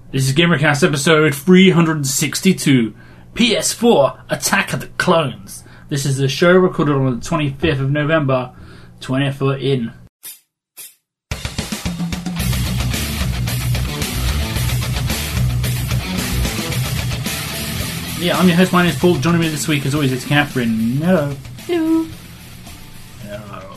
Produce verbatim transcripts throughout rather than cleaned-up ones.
This is GamerCast episode three hundred sixty-two, P S four Attack of the Clones. This is the show recorded on the twenty-fifth of November, twenty thirteen. Yeah, I'm your host, my name is Paul. Joining me this week, as always, it's Catherine. Hello. Hello. Hello.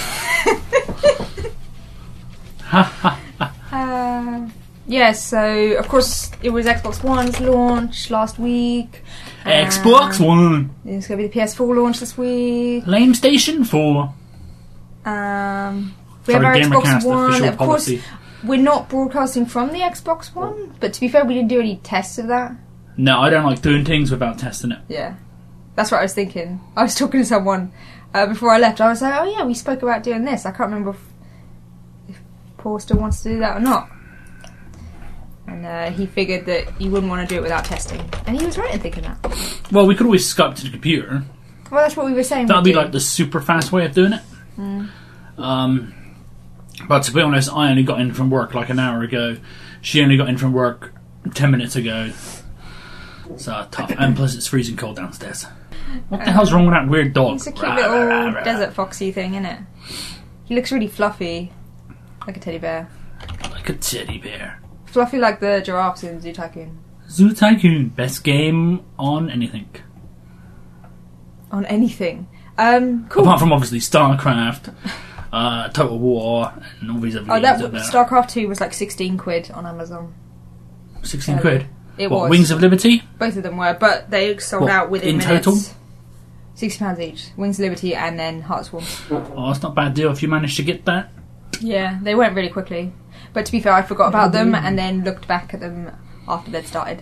Ha ha ha. Uh, yeah, so, of course, it was Xbox One's launch last week. Xbox Um, One. It's going to be the P S four launch this week. Lame Station four. Um, we Sorry, have our GamerCast Xbox One. official Of policy. course, we're not broadcasting from the Xbox One, but to be fair, we didn't do any tests of that. No, I don't like doing things without testing it. Yeah, that's what I was thinking. I was talking to someone uh, before I left. I was like, oh yeah, we spoke about doing this. I can't remember if, if Paul still wants to do that or not. And uh, he figured that you wouldn't want to do it without testing. And he was right in thinking that. Well, we could always Skype to the computer. Well, that's what we were saying. That would we'd be do. like the super fast way of doing it. Mm. Um, but to be honest, I only got in from work like an hour ago. She only got in from work ten minutes ago. So tough. And plus it's freezing cold downstairs. What the Um, hell's wrong with that weird dog? He's a cute Rah, little rah, rah, rah. desert foxy thing, isn't it? He looks really fluffy, like a teddy bear. Like a teddy bear. Fluffy like the giraffes in Zoo Tycoon. Zoo Tycoon, best game on anything. On anything. Um, cool. Apart from obviously StarCraft, uh, Total War, and all these other Oh, games that out there. StarCraft two was like sixteen quid on Amazon. sixteen Yeah. quid. It What, was. Wings of Liberty? Both of them were, but they sold What, out within in minutes. total? sixty pounds each. Wings of Liberty and then Heartswarm. Oh, that's not a bad deal if you managed to get that. Yeah, they went really quickly. But to be fair, I forgot about them and then looked back at them after they'd started.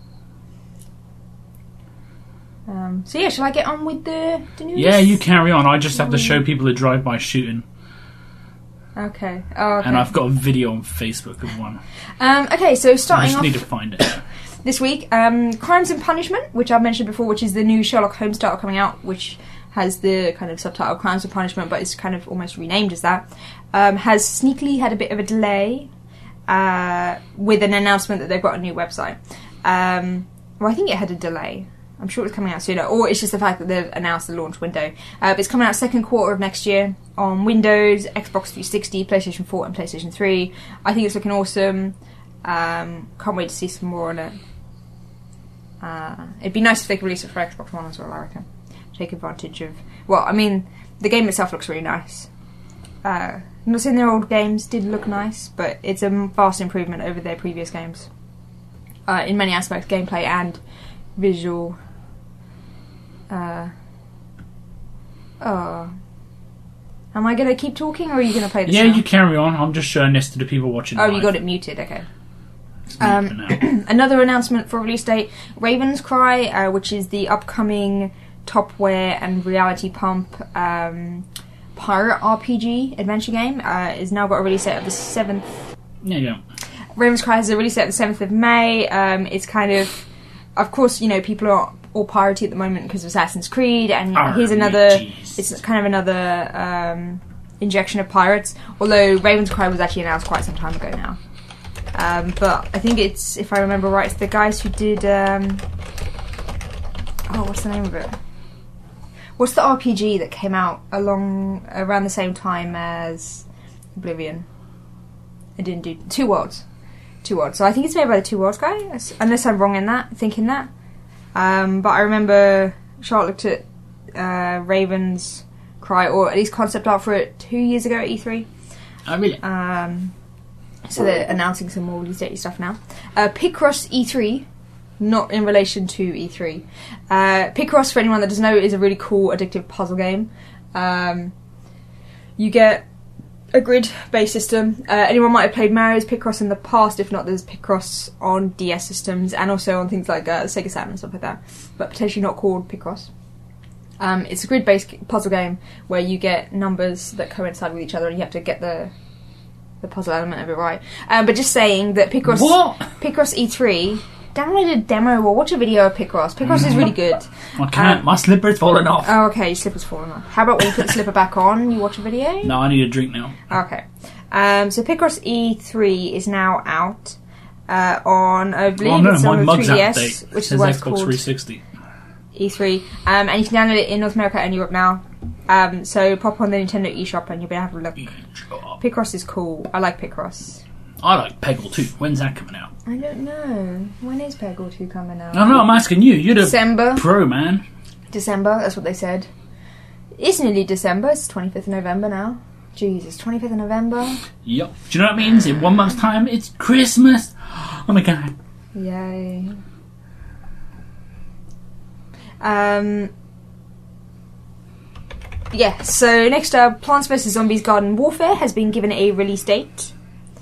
Um, so yeah, shall I get on with the, the news? Yeah, you carry on. I just have to show people a drive-by shooting. Okay. Oh, okay. And I've got a video on Facebook of one. Um, okay, so I starting just off need to find it. this week, um, Crimes and Punishment, which I've mentioned before, which is the new Sherlock Holmes title coming out, which has the kind of subtitle Crimes and Punishment, but it's kind of almost renamed as that, um, has sneakily had a bit of a delay uh, with an announcement that they've got a new website. Um, well, I think it had a delay. I'm sure it's coming out sooner, or it's just the fact that they've announced the launch window. Uh, but it's coming out second quarter of next year on Windows, Xbox three sixty, PlayStation four, and PlayStation three. I think it's looking awesome. Um, can't wait to see some more on it. Uh, it'd be nice if they could release it for Xbox One as well, I reckon. Take advantage of... Well, I mean, the game itself looks really nice. Uh, I'm not saying their old games did look nice, but it's a vast improvement over their previous games. Uh, in many aspects, gameplay and visual... Uh, oh. Am I going to keep talking or are you going to play this Yeah, now? you carry on. I'm just showing this to the people watching Oh, live. you got it muted, okay. It's muted for now. Another announcement for release date, Raven's Cry, uh, which is the upcoming Topware and Reality Pump um, pirate R P G adventure game, uh, is now got a release date of the seventh. There you go. Raven's Cry has a release date of the seventh of May. Um, it's kind of, of course, you know, people are all piratey at the moment because of Assassin's Creed, and Arr, here's another, geez. it's kind of another um, injection of pirates, although Raven's Cry was actually announced quite some time ago now. Um, but I think it's, if I remember right, it's the guys who did, um, oh, what's the name of it? What's the R P G that came out along, around the same time as Oblivion? It didn't do, Two Worlds. Two Worlds. So I think it's made by the Two Worlds guy, unless I'm wrong in that, thinking that. Um, but I remember Charlotte looked at uh, Raven's Cry, or at least concept art for it, two years ago at E three. Oh, really? Um, so they're announcing some more release date stuff now. Uh, Picross E three, not in relation to E three. Uh, Picross, for anyone that doesn't know, is a really cool, addictive puzzle game. Um, you get a grid-based system. Uh, anyone might have played Mario's Picross in the past. If not, there's Picross on D S systems and also on things like uh, Sega Saturn and stuff like that, but potentially not called Picross. Um, it's a grid-based puzzle game where you get numbers that coincide with each other and you have to get the the puzzle element of it right. Um, but just saying that Picross, What? Picross E three, download a demo or watch a video of Picross. Picross is really good. I can't. Um, My slipper's falling off. Oh, okay, your slipper's falling off. How about when you put the slipper back on, you watch a video? No, I need a drink now. Okay. Um, so Picross E three is now out. uh, on, I believe Oh no, it's my on the mug's three D out of S, date. which It is why says it's Xbox called three sixty. E three. Um, and you can download it in North America and Europe now. Um, so pop on the Nintendo eShop and you'll be able to have a look. eShop. Picross is cool. I like Picross. I like Peggle too. When's that coming out? I don't know. When is Peggle two coming out? No, no, I'm asking you. You're the December. pro, man. December, that's what they said. It's nearly December. It's twenty-fifth of November now. Jesus, twenty-fifth of November. Yep. Do you know what that means? In one month's time, it's Christmas. Oh my god. Yay. Um... Yeah, so next up, Plants vs Zombies Garden Warfare has been given a release date.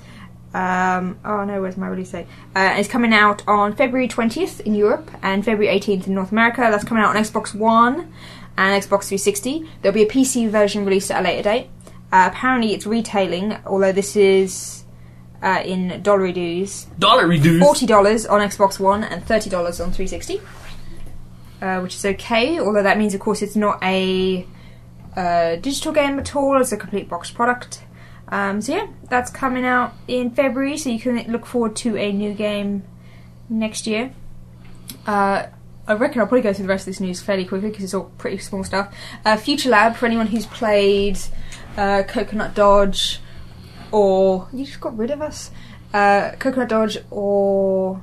Um, oh no, where's my release date? Uh, it's coming out on February twentieth in Europe and February eighteenth in North America. That's coming out on Xbox One and Xbox three sixty. There'll be a P C version released at a later date. Uh, apparently it's retailing, although this is uh, in dollary dues. Dollary dues. forty dollars on Xbox One and thirty dollars on three sixty. Uh, which is okay, although that means of course it's not a uh, digital game at all, it's a complete boxed product. Um, so yeah, that's coming out in February, so you can look forward to a new game next year. Uh, I reckon I'll probably go through the rest of this news fairly quickly because it's all pretty small stuff. Uh, Future Lab, for anyone who's played uh, Coconut Dodge or... You just got rid of us? Uh, Coconut Dodge or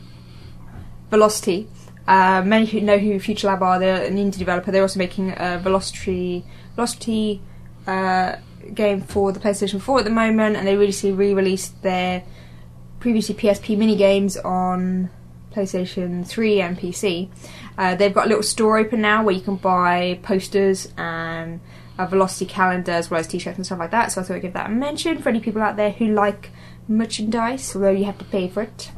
Velocity. Uh, many who know who Future Lab are. They're an indie developer. They're also making a Velocity... Velocity... Uh, game for the PlayStation four at the moment, and they recently re-released their previously P S P mini games on PlayStation three and P C. Uh, they've got a little store open now where you can buy posters and a Velocity calendar as well as t-shirts and stuff like that, so I thought I'd give that a mention for any people out there who like merchandise, although you have to pay for it.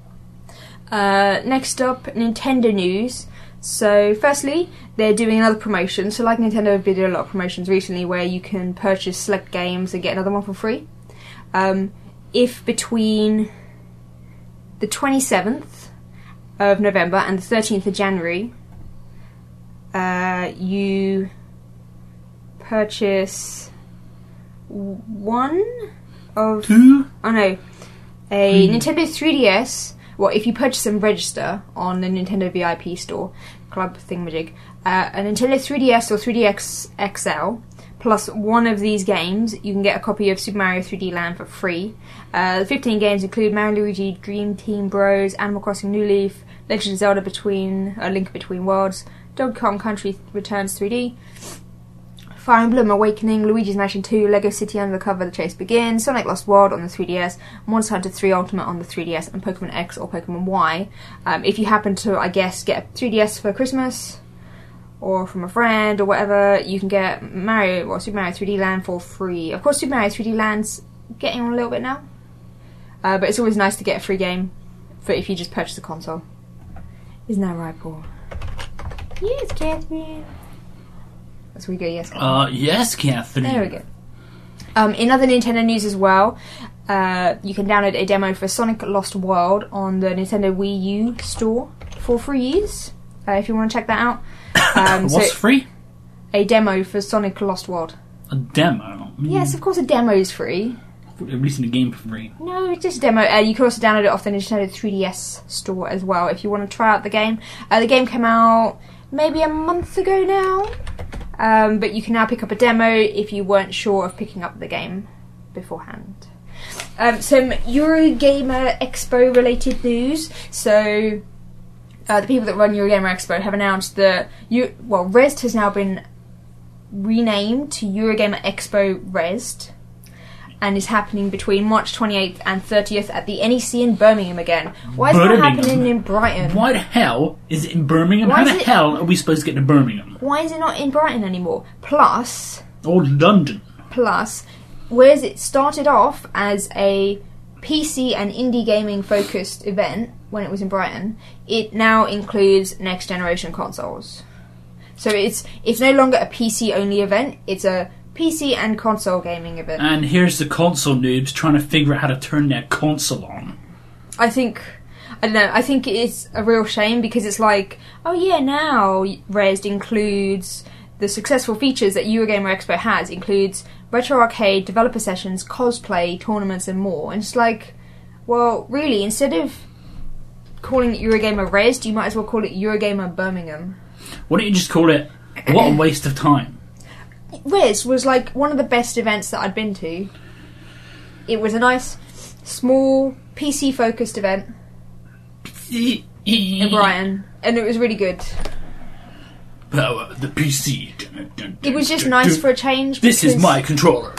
Uh, next up, Nintendo news. So, firstly, they're doing another promotion. So, like Nintendo have been doing a lot of promotions recently where you can purchase select games and get another one for free. Um, if between the twenty-seventh of November and the thirteenth of January, uh, you purchase one of... Two? Oh no, a Hmm. Nintendo three D S... Well, if you purchase and register on the Nintendo V I P store, Club Thingamajig, uh, a Nintendo three D S or three D S X L, plus one of these games, you can get a copy of Super Mario three D Land for free. Uh, the fifteen games include Mario Luigi, Dream Team Bros, Animal Crossing New Leaf, Legend of Zelda Between, A Link Between Worlds, Donkey Kong Country Returns three D, Fire Emblem Awakening, Luigi's Mansion two, Lego City Undercover The Chase Begins, Sonic Lost World on the three D S, Monster Hunter three Ultimate on the three D S, and Pokemon X or Pokemon Y. Um, if you happen to, I guess, get a three D S for Christmas, or from a friend, or whatever, you can get Mario or Super Mario three D Land for free. Of course, Super Mario three D Land's getting on a little bit now, uh, but it's always nice to get a free game for if you just purchase a console. Isn't that right, Paul? Yes, Catherine. That's where we go, yes, Catherine. Uh, yes, Catherine. There we go. Um, in other Nintendo news as well, uh, you can download a demo for Sonic Lost World on the Nintendo Wii U store for free use, uh, if you want to check that out. Um, What's so free? A demo for Sonic Lost World. A demo? Mm. Yes, of course a demo is free. They're releasing the game for free. No, it's just a demo. Uh, you can also download it off the Nintendo three D S store as well if you want to try out the game. Uh, the game came out maybe a month ago now. Um, but you can now pick up a demo if you weren't sure of picking up the game beforehand. Um, some Eurogamer Expo related news. So, uh, the people that run Eurogamer Expo have announced that you well, Rezzed has now been renamed to Eurogamer Expo Rezzed, and is happening between March twenty-eighth and thirtieth at the N E C in Birmingham again. Why is it not Birmingham? happening in Brighton? Why the hell is it in Birmingham? Why How is the it- hell are we supposed to get to Birmingham? Why is it not in Brighton anymore? Plus, Or London? plus, whereas it started off as a P C and indie gaming focused event when it was in Brighton, it now includes next generation consoles. So it's it's no longer a P C only event, it's a P C and console gaming event. And here's the console noobs trying to figure out how to turn their console on. I think, I don't know, I think it's a real shame because it's like, oh yeah, now Rezzed includes the successful features that Eurogamer Expo has, includes retro arcade, developer sessions, cosplay, tournaments and more. And it's like, Well, really, instead of calling it Eurogamer Resd, you might as well call it Eurogamer Birmingham. Why don't you just call it What a Waste of Time? Res was like one of the best events that I'd been to. It was a nice, small, P C-focused event in Brighton, and it was really good. Power the P C. Dun, dun, dun, it was just dun, nice dun. for a change. This is my controller.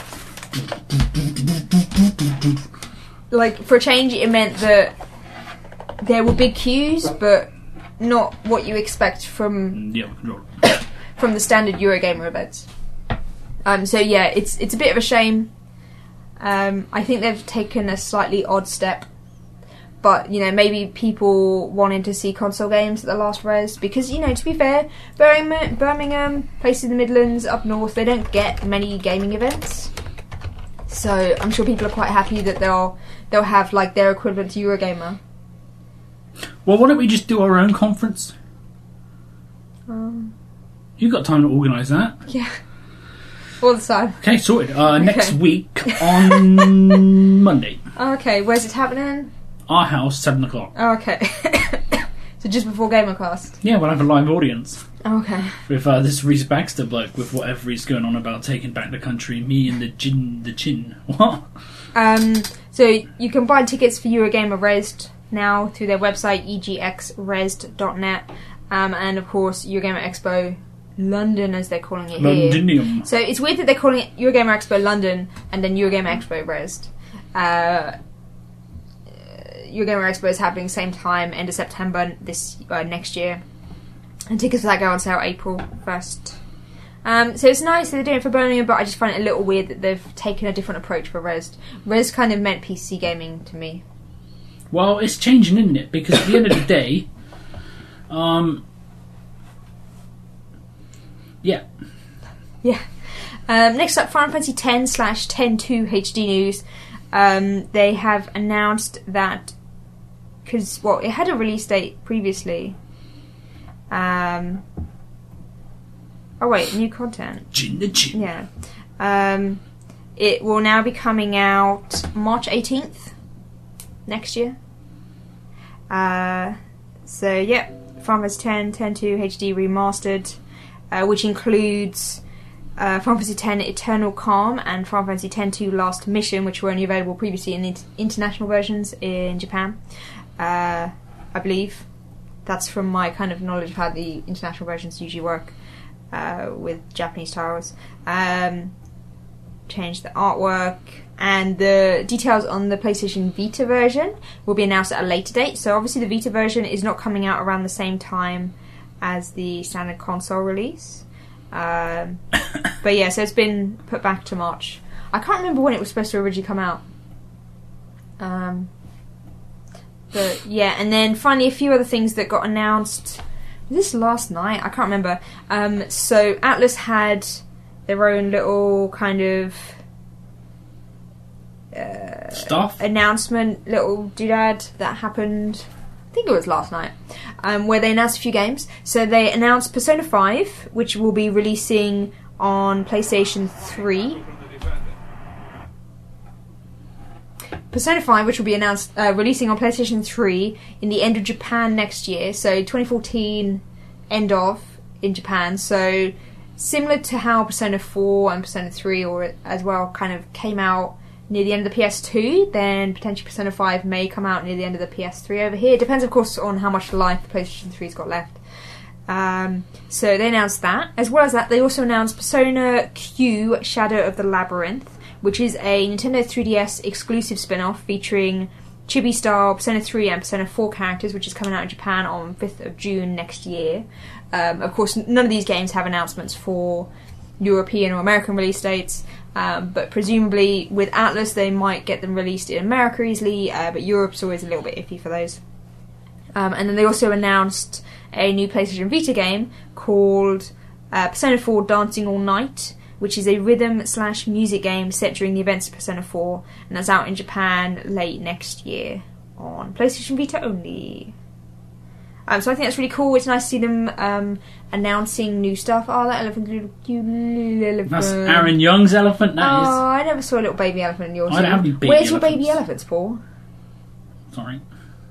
Like, for a change, it meant that there were big queues, but not what you expect from Yeah, controller. from the standard Eurogamer events. Um, so yeah, it's it's a bit of a shame. Um, I think they've taken a slightly odd step, but you know, maybe people wanted to see console games at the last res because, you know, to be fair, Birmingham, Birmingham, places in the Midlands, up north, they don't get many gaming events. So I'm sure people are quite happy that they'll they'll have like their equivalent to Eurogamer. Well, why don't we just do our own conference? Um, You've got time to organise that. yeah, all the time. Okay, sorted. Uh, Okay. Next week on Monday. Okay, where's it happening? Our house, seven o'clock. Oh, okay. So just before Gamercast. Yeah, we'll have a live audience. Okay. With uh, this Reese Baxter bloke with whatever he's going on about taking back the country. Me and the gin, the chin. What? Um, so you can buy tickets for Eurogamer Resd now through their website, e g x resd dot net. Um, and of course, Eurogamer Expo London, as they're calling it here. Londinium. So it's weird that they're calling it Eurogamer Expo London and then Eurogamer Expo Resd. Uh, Eurogamer Expo is happening same time, end of September this uh, next year. And tickets for that go on sale April first. Um, so it's nice that they're doing it for Birmingham, but I just find it a little weird that they've taken a different approach for Res. Res kind of meant P C gaming to me. Well, it's changing, isn't it? Because at the end of the day, um, yeah. Yeah. Um, next up, Final Fantasy X slash ten two H D news. Um, they have announced that because well, it had a release date previously. Um, oh wait, new content. Gin the chin. Yeah. Um, it will now be coming out March eighteenth next year. Uh, so yeah, Final Fantasy X, ten two H D remastered, uh, which includes uh, Final Fantasy X Eternal Calm and Final Fantasy X two Last Mission, which were only available previously in the inter- international versions in Japan. Uh, I believe. That's from my kind of knowledge of how the international versions usually work uh, with Japanese titles. Um, changed the artwork, and the details on the PlayStation Vita version will be announced at a later date. So obviously the Vita version is not coming out around the same time as the standard console release. Um, but yeah, so it's been put back to March. I can't remember when it was supposed to originally come out. Um... But yeah, and then finally a few other things that got announced. Was this last night? I can't remember. Um, so Atlus had their own little kind of uh, Stuff? announcement, little doodad that happened. I think it was last night, um, where they announced a few games. So they announced Persona five, which will be releasing on PlayStation three. Persona five, which will be announced uh, releasing on PlayStation three in the end of Japan next year, so twenty fourteen end of in Japan. So similar to how Persona four and Persona three, or as well, kind of came out near the end of the P S two, then potentially Persona five may come out near the end of the P S three over here. It depends, of course, on how much life the PlayStation three's got left. Um, so they announced that. As well as that, they also announced Persona Q Shadow of the Labyrinth, which is a Nintendo three D S exclusive spin-off featuring Chibi-style Persona three and Persona four characters, which is coming out in Japan on fifth of June next year. Um, of course, none of these games have announcements for European or American release dates, um, but presumably with Atlus they might get them released in America easily, uh, but Europe's always a little bit iffy for those. Um, and then they also announced a new PlayStation Vita game called uh, Persona four Dancing All Night, which is a rhythm slash music game set during the events of Persona four, and that's out in Japan late next year on PlayStation Vita only. Um, so I think that's really cool. It's nice to see them um, announcing new stuff. Oh, that elephant, little cute little elephant. That's Aaron Young's elephant, that oh, is. I never saw a little baby elephant in yours. I don't have any baby Where's your baby elephants. elephants, Paul? Sorry.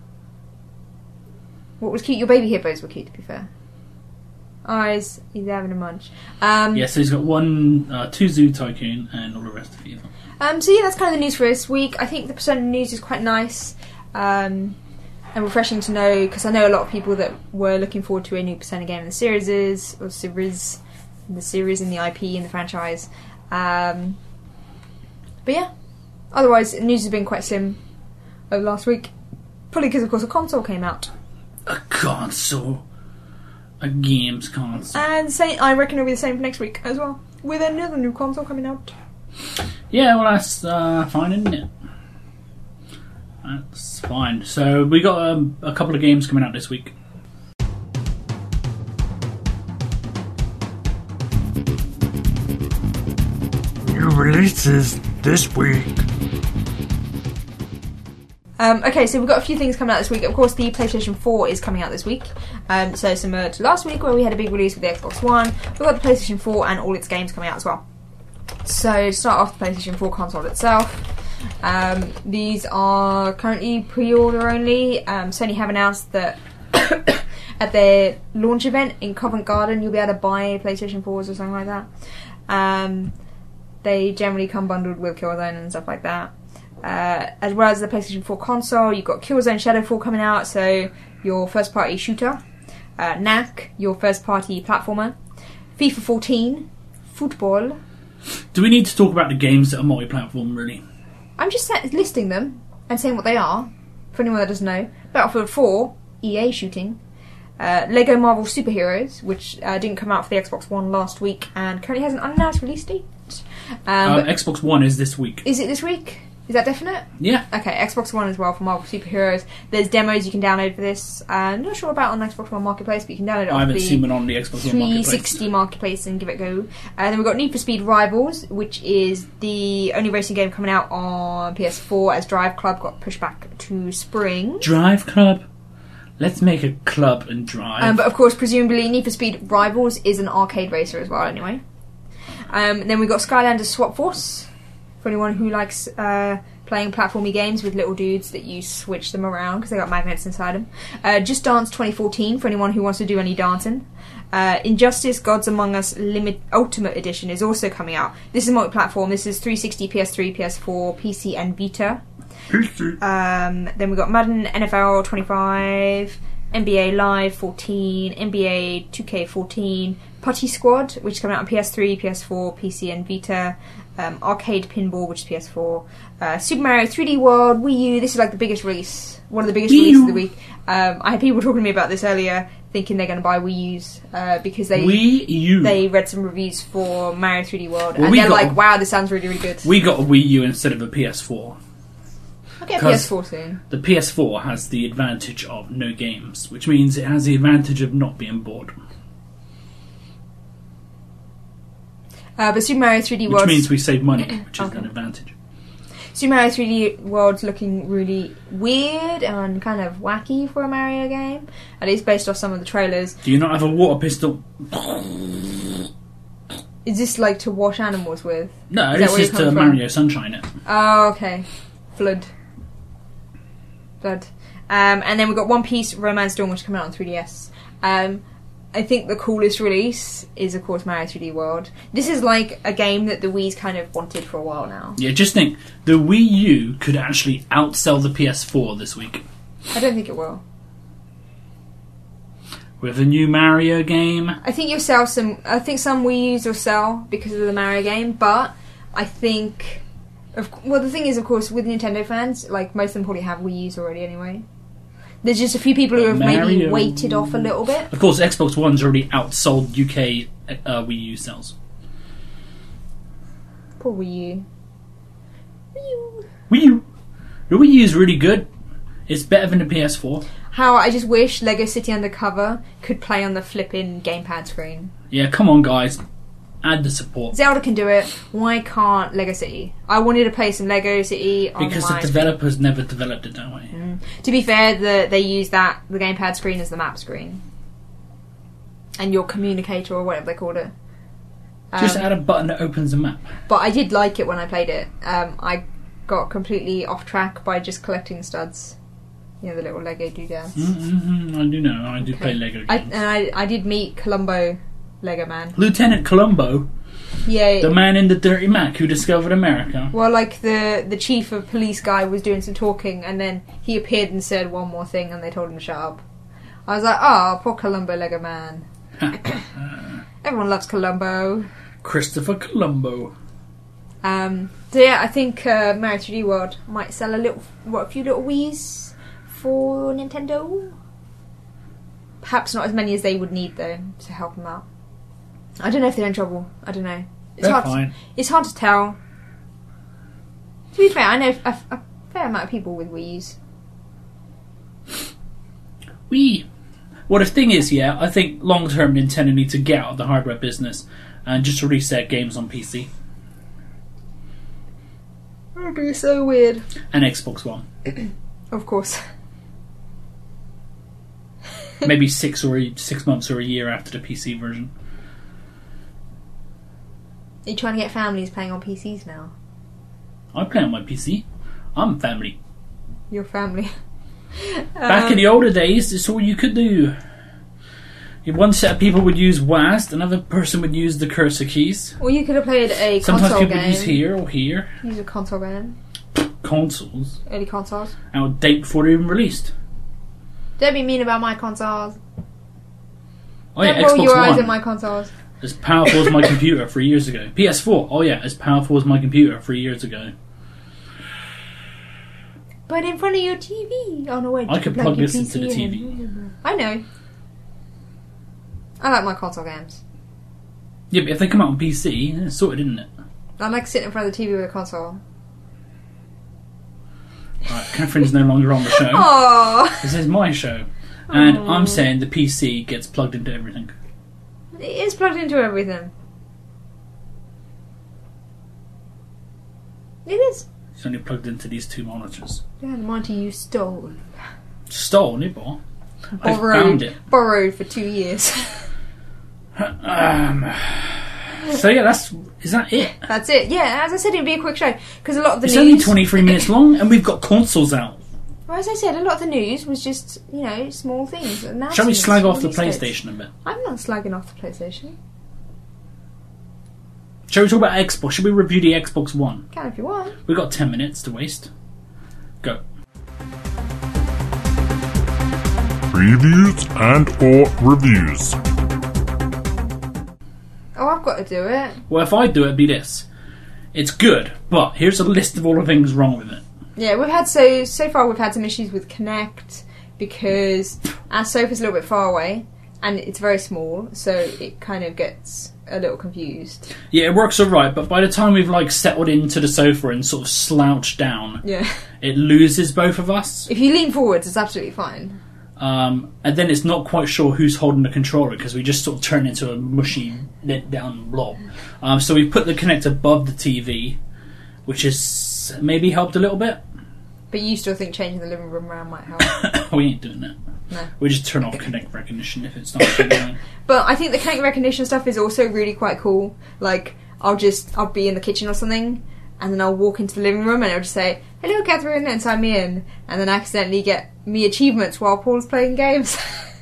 What was cute? Your baby hippos were cute, to be fair. Oh, he's, he's having a munch. Um, yeah, so he's got one, uh, two Zoo Tycoon and all the rest of FIFA. Um, so yeah, that's kind of the news for this week. I think the Persona news is quite nice um, and refreshing to know, because I know a lot of people that were looking forward to a new Persona game in the series, or series, the series in the I P in the franchise. Um, but yeah, otherwise the news has been quite slim over last week, probably because of course a console came out. A console. A games console. And say, I reckon it'll be the same for next week as well, with another new console coming out. Yeah, well, that's uh, fine, isn't it? That's fine. So we got um, a couple of games coming out this week. New releases this week. Um, okay, so we've got a few things coming out this week. Of course, the PlayStation four is coming out this week. Um, so similar to last week where we had a big release with the Xbox One, we've got the PlayStation four and all its games coming out as well. So to start off the PlayStation four console itself, um, these are currently pre-order only. Um, Sony have announced that at their launch event in Covent Garden you'll be able to buy PlayStation fours or something like that. Um, they generally come bundled with Killzone and stuff like that. Uh, as well as the PlayStation four console, you've got Killzone Shadowfall coming out, so your first party shooter. Uh, N A C, your first party platformer. FIFA fourteen, football. Do we need to talk about the games that are multi-platform, really? I'm just set- listing them and saying what they are, for anyone that doesn't know. Battlefield four, E A shooting. Uh, Lego Marvel Superheroes, which uh, didn't come out for the Xbox One last week and currently has an unannounced release date. Um, uh, Xbox One is this week. Is it this week? Is that definite? Yeah. Okay, Xbox One as well for Marvel Superheroes. There's demos you can download for this. Uh, I'm not sure about on Xbox One Marketplace, but you can download it I off haven't the seen one on the Xbox One three Marketplace. sixty Marketplace and give it a go. And then we've got Need for Speed Rivals, which is the only racing game coming out on P S four as Drive Club got pushed back to spring. Drive Club? Let's make a club and drive. Um, but of course, presumably, Need for Speed Rivals is an arcade racer as well, anyway. Um, and then we've got Skylanders Swap Force, for anyone who likes uh, playing platformy games with little dudes that you switch them around because they got magnets inside them. Uh, Just Dance twenty fourteen, for anyone who wants to do any dancing. Uh, Injustice Gods Among Us Limit Ultimate Edition is also coming out. This is multi-platform. This is three sixty, P S three, P S four, P C and Vita. Um, then we've got Madden N F L twenty-five, N B A Live fourteen, N B A two K fourteen, Putty Squad, which is coming out on P S three, P S four, P C and Vita, um, Arcade Pinball, which is P S four, uh, Super Mario three D World, Wii U. This is like the biggest release, one of the biggest Wii releases U. of the week. Um, I had people talking to me about this earlier, thinking they're going to buy Wii U's uh, because they Wii U. they read some reviews for Mario three D World, Well, and we they're got like, a- wow, this sounds really, really good. We got a Wii U instead of a P S four. I'll get a P 'cause- S four soon. The P S four has the advantage of no games, which means it has the advantage of not being bored. Uh, but Super Mario three D Which World, means we save money, which is Okay. an advantage. Super Mario three D World's looking really weird and kind of wacky for a Mario game, at least based off some of the trailers. Do you not have a water pistol? Is this like to wash animals with? No, Is that this where is you're to coming from? Mario Sunshine it. Oh, okay. Flood. Flood. Um, and then we've got One Piece Romance Dawn, which is coming out on three D S. Um, I think the coolest release is, of course, Mario three D World. This is like a game that the Wii's kind of wanted for a while now. Yeah, just think, the Wii U could actually outsell the P S four this week. I don't think it will. With a new Mario game. I think you'll sell some. I think some Wii U's will sell because of the Mario game, but I think. Of, well, the thing is, of course, with Nintendo fans, like most of them probably have Wii U's already anyway. There's just a few people who have maybe Mario- waited off a little bit. Of course, Xbox One's already outsold U K uh, Wii U sales. Poor Wii U. Wii U. Wii U. The Wii U is really good. It's better than the P S four. How I just wish Lego City Undercover could play on the flipping gamepad screen. Yeah, come on, guys. Add the support. Zelda can do it. Why can't Lego City? I wanted to play some Lego City on Because my the developers never developed it that way. Mm. To be fair, the, they use that the gamepad screen as the map screen, and your communicator or whatever they called it. Um, Just add a button that opens the map. but I did like it when I played it. Um, I got completely off track by just collecting studs. You know, the little Lego doodads. Mm-hmm, I do know. I do Okay. play Lego I, games. and I, I did meet Columbo Lego Man. Lieutenant Columbo, Yeah. the man in the Dirty Mac who discovered America. Well, like the the chief of police guy was doing some talking, and then he appeared and said one more thing, and they told him to shut up. I was like, oh, poor Columbo Lego Man. Everyone loves Columbo. Christopher Columbo. Um, so yeah, I think uh, Mario three D World might sell a little, what, a few little Wii's for Nintendo. Perhaps not as many as they would need though to help them out. I don't know if they're in trouble. I don't know. It's They're hard. fine. To, it's hard to tell. To be fair, I know a, a fair amount of people with Wii's. Wii. Well, the thing is, yeah, I think long term Nintendo need to get out of the hardware business and just release their games on P C That would be so weird. and Xbox One. Of course. Maybe six or a, six months or a year after the P C version. Are you trying to get families playing on P Cs now? I play on my P C. I'm family. Your family. Back Um, in the older days, it's all you could do. One set of people would use W A S D, another person would use the cursor keys. Or you could have played a Sometimes console people game. would use here or here. Use a console game. Consoles. Early consoles. Out of date before they're even released. Don't be mean about my consoles. Oh yeah, Don't roll Xbox your eyes One. at my consoles. As powerful as my computer three years ago. P S four, oh yeah, as powerful as my computer three years ago. But in front of your T V. Oh no, wait. I you could can plug your this into the T V. in. I know. I like my console games. Yeah, but if they come out on P C, it's sorted, isn't it? I like sitting in front of the T V with a console. Right, Catherine's no longer on the show. Oh, This is my show. And Aw. I'm saying the P C gets plugged into everything. it is plugged into everything. It is. It's only plugged into these two monitors. Yeah, the monitor you stole. Stole, nibble. I Borrowed, found it. borrowed for two years. Um, so yeah, that's is that it? That's it. Yeah, as I said, it'd be a quick show because a lot of the It's news. only twenty-three minutes long, and we've got consoles out. Well, as I said, a lot of the news was just, you know, small things. Shall we announcements, slag off the release dates. PlayStation a bit? I'm not slagging off the PlayStation. Shall we talk about Xbox? Should we review the Xbox One? Can if you want. We've got ten minutes to waste. Go. Previews and or reviews. Oh, I've got to do it. Well, if I do it, it'd be this. It's good, but here's a list of all the things wrong with it. Yeah, we've had so so far we've had some issues with Kinect because our sofa's a little bit far away and it's very small, so it kind of gets a little confused. Yeah, it works alright, but by the time we've like settled into the sofa and sort of slouched down, Yeah. it loses both of us. If you lean forwards, it's absolutely fine. Um, and then it's not quite sure who's holding the controller because we just sort of turn into a mushy, let down blob. Um, so we put the Kinect above the T V, which has maybe helped a little bit. But you still think changing the living room around might help. We ain't doing that. No. We just turn off Kinect recognition if it's not going. But I think the Kinect recognition stuff is also really quite cool. Like, I'll just, I'll be in the kitchen or something, and then I'll walk into the living room and it'll just say, hello Catherine, and sign me in. And then accidentally get me achievements while Paul's playing games.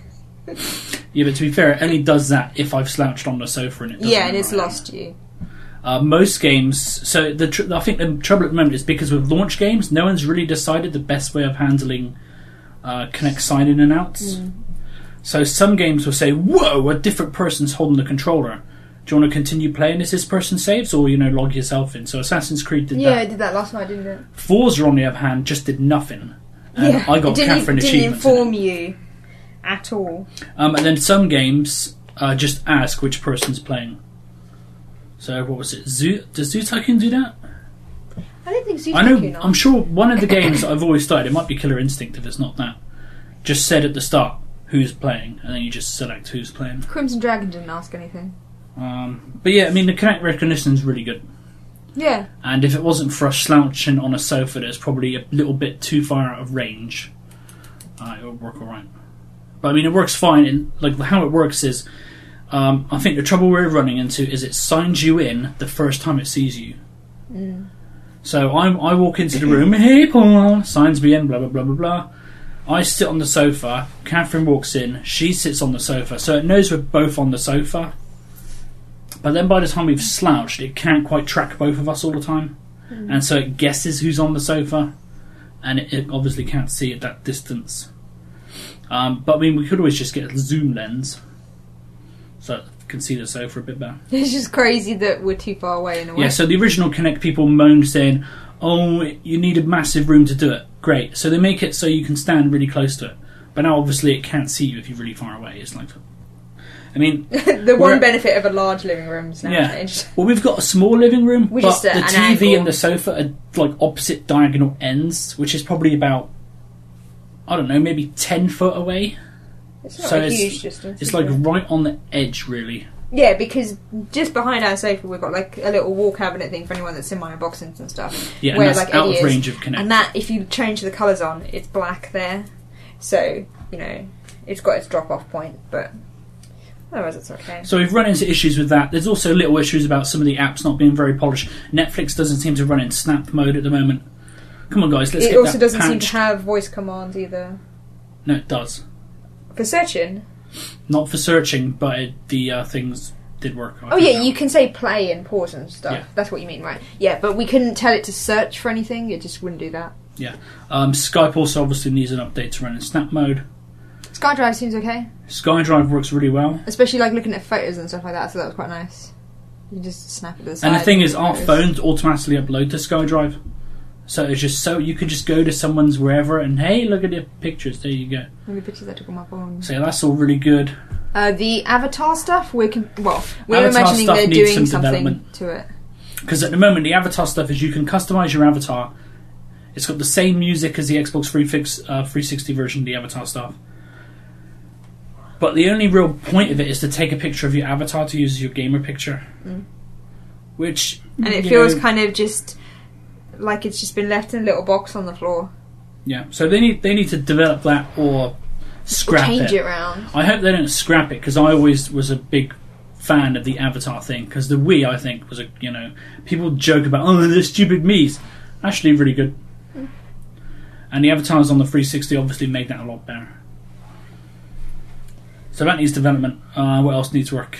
Yeah, but to be fair, it only does that if I've slouched on the sofa and it doesn't. Yeah, and it's around. lost you. Uh, most games, so the tr- I think the trouble at the moment is because with launch games, no one's really decided the best way of handling uh, Kinect sign-in and outs. Mm. So some games will say, whoa, a different person's holding the controller. Do you want to continue playing as this person saves, or, you know, log yourself in? So Assassin's Creed did Yeah, I that. did that last night, didn't it? Forza, on the other hand, just did nothing. And yeah, I got it didn't, Catherine didn't achievements in inform it. you at all. Um, and then some games uh, just ask which person's playing. So what was it? Zoo? Does Zoo Tycoon do that? I don't think Zoo I know. Tycoon I'm sure one of the games that I've always started. It might be Killer Instinct if it's not that. Just said at the start who's playing, and then you just select who's playing. Crimson Dragon didn't ask anything. Um, but yeah, I mean the Kinect recognition is really good. Yeah. And if it wasn't for us slouching on a sofa that's probably a little bit too far out of range, uh, it would work alright. But I mean, it works fine. And like how it works is, um, I think the trouble we're running into is it signs you in the first time it sees you. Mm. So I, I walk into the room, hey Paul, signs me in, blah blah blah blah blah. I sit on the sofa, Catherine walks in, she sits on the sofa, so it knows we're both on the sofa. But then by the time we've slouched, it can't quite track both of us all the time. Mm. And so it guesses who's on the sofa, and it, it obviously can't see at that distance. Um, but I mean, we could always just get a zoom lens, so it can see the sofa a bit better. It's just crazy that we're too far away in a way. Yeah, so the original Kinect people moaned saying, oh, you need a massive room to do it. Great. So they make it so you can stand really close to it. But now, obviously, it can't see you if you're really far away. It's like... I mean... the one benefit of a large living room is now yeah. changed. Well, we've got a small living room, We're but just, uh, the an T V angle. and the sofa are, like, opposite diagonal ends, which is probably about, I don't know, maybe ten foot away. It's not so a it's, huge distance. It's, like, right on the edge, really. Yeah, because just behind our sofa we've got like a little wall cabinet thing for anyone that's in my unboxings and stuff. Yeah, where, and that's like, out Eddie of is. range of Kinect. And that, if you change the colours on, it's black there. So, you know, it's got its drop-off point, but otherwise it's okay. So we've run into issues with that. There's also little issues about some of the apps not being very polished. Netflix doesn't seem to run in snap mode at the moment. Come on, guys, let's it get also that doesn't seem patched. to have voice commands either. No, it does. For searching? Not for searching, but it, the uh, things did work. I Oh found yeah, out. you can say play and pause and stuff. Yeah. That's what you mean, right? Yeah, but we couldn't tell it to search for anything. It just wouldn't do that. Yeah. Um, Skype also obviously needs an update to run in snap mode. SkyDrive seems okay, SkyDrive works really well. especially like looking at photos and stuff like that. So that was quite nice. You just snap it to the side. And the thing is, and our photos. phones automatically upload to SkyDrive. So it's just so you could just go to someone's wherever and hey, look at the pictures. There you go. Maybe pictures I took on my phone. So yeah, that's all really good. Uh, the avatar stuff, we're com- well, we're Avatar imagining stuff they're needs doing some something development. to it. Because at the moment, the avatar stuff is you can customize your avatar. It's got the same music as the Xbox three sixty version of the avatar stuff. But the only real point of it is to take a picture of your avatar to use as your gamer picture. Mm. Which And it you feels know, kind of just like it's just been left in a little box on the floor. yeah. So they need they need to develop that or scrap Change it. it around. I hope they don't scrap it because I always was a big fan of the Avatar thing because the Wii I think was a you know people joke about oh they're stupid Mii's, actually really good. Mm. And the avatars on the three sixty obviously made that a lot better. So that needs development. Uh, what else needs work?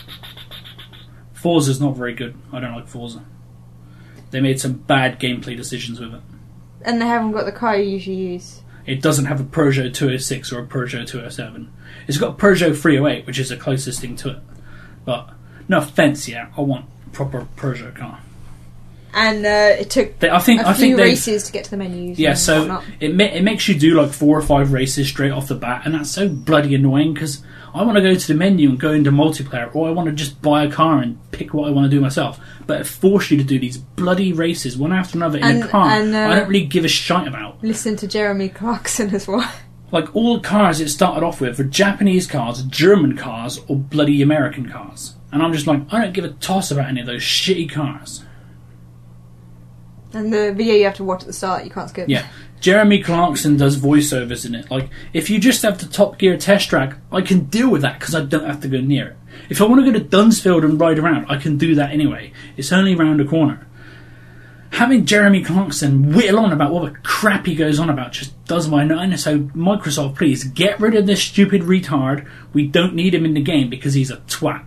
Forza's not very good. I don't like Forza. They made some bad gameplay decisions with it. And they haven't got the car you usually use. It doesn't have a Peugeot two oh six or a Peugeot two oh seven. It's got a Peugeot three oh eight, which is the closest thing to it. But no offence, yeah, I want a proper Peugeot car. And uh, it took They, I think a I few think they races to get to the menus. yeah. and So whatnot. it ma- it makes you do like four or five races straight off the bat, and that's so bloody annoying because I want to go to the menu and go into multiplayer, or I want to just buy a car and pick what I want to do myself. But it forces you to do these bloody races one after another in And- a car. and, uh, I don't really give a shite about. Listen to Jeremy Clarkson as well. Like, all the cars it started off with were Japanese cars, German cars, or bloody American cars. And I'm just like, I don't give a toss about any of those shitty cars. And the video you have to watch at the start, you can't skip. Yeah. Jeremy Clarkson does voiceovers in it. Like, if you just have the Top Gear test track, I can deal with that because I don't have to go near it. If I want to go to Dunsfield and ride around, I can do that anyway. It's only round the corner. Having Jeremy Clarkson whittle on about what the crap he goes on about just does my nine. So Microsoft, please get rid of this stupid retard. We don't need him in the game because he's a twat.